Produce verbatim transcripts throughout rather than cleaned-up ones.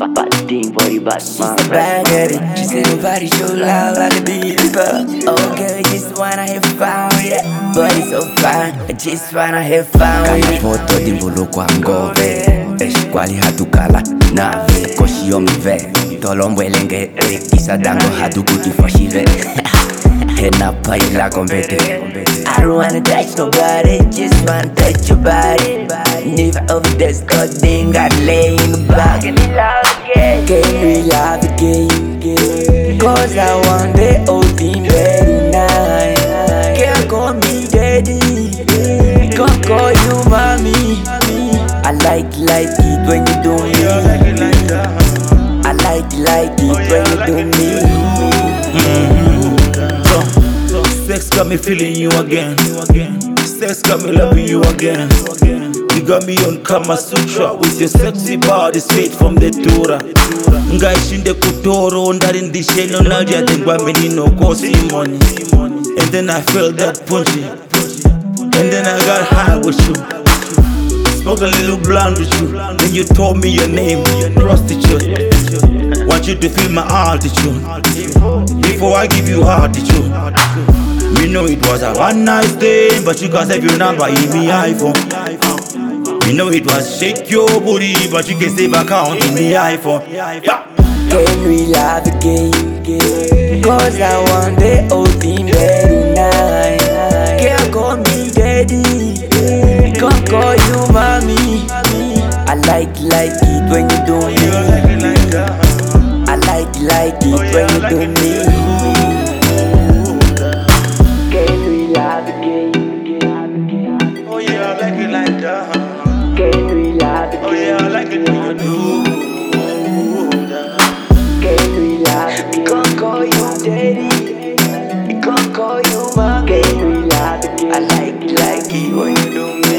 Bad thing for the bad man. She's bad at it. She said nobody show love like a diva. Oh girl, just wanna have fun with it. Body so fine, I just wanna have fun with it. Foto di mbulu kwa ngove Eshikwali hatukala nave Koshi yomive Tolombo elenge Kisa dango hadu kutifashive Hena paila kombete I don't wanna touch nobody, just wanna touch your body. Never overdose, cause they got lay in the back. Can we love again? Can we love again? Cause I want the old thing very nice. Can't call me daddy, can't call you mommy. I like like it when you do me. I like like it when you do me. Mm-hmm. So, sex got me feeling you again. Sex got me loving you again. You got me on Kama Sutra with your sexy body straight from the Tura. Ngaishinde kutoro ndari ndisheno nadia tengwa menino kosi money. And then I felt that punchy. And then I got high with you. Smoked a little blunt with you. Then you told me your name, prostitute. Want you to feel my altitude before I give you altitude. Me know it was a one night thing, but you can save your number in me iPhone. Me know it was shake your booty, but you can save account in me iPhone. Yeah. Can we love again? Cause I want the old thing very nice. Can't call me daddy, can't call you mommy. I like like it when you do me. I like like it when you do me. Can we love again? Oh yeah, I like it like that. Can we love again? Oh yeah, I like it when you do. Can we love again? Can't call you daddy, can't call you mommy. Can we love again? I like it like it when you do me.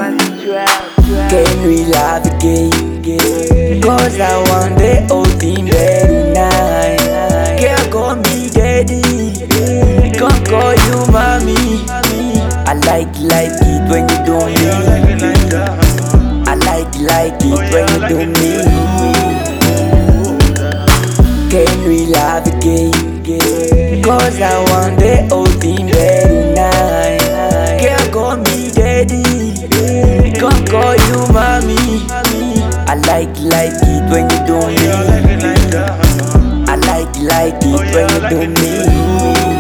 Can we love again? Cause I want the old thing very nice. Can't call me daddy, can't call you mommy. I like like it when you do me. I like like it when you do me. Can we love again? Cause I want the old thing very nice. Can't call me daddy, can't call you mommy. I like like it when you do me. I like like it when you do me.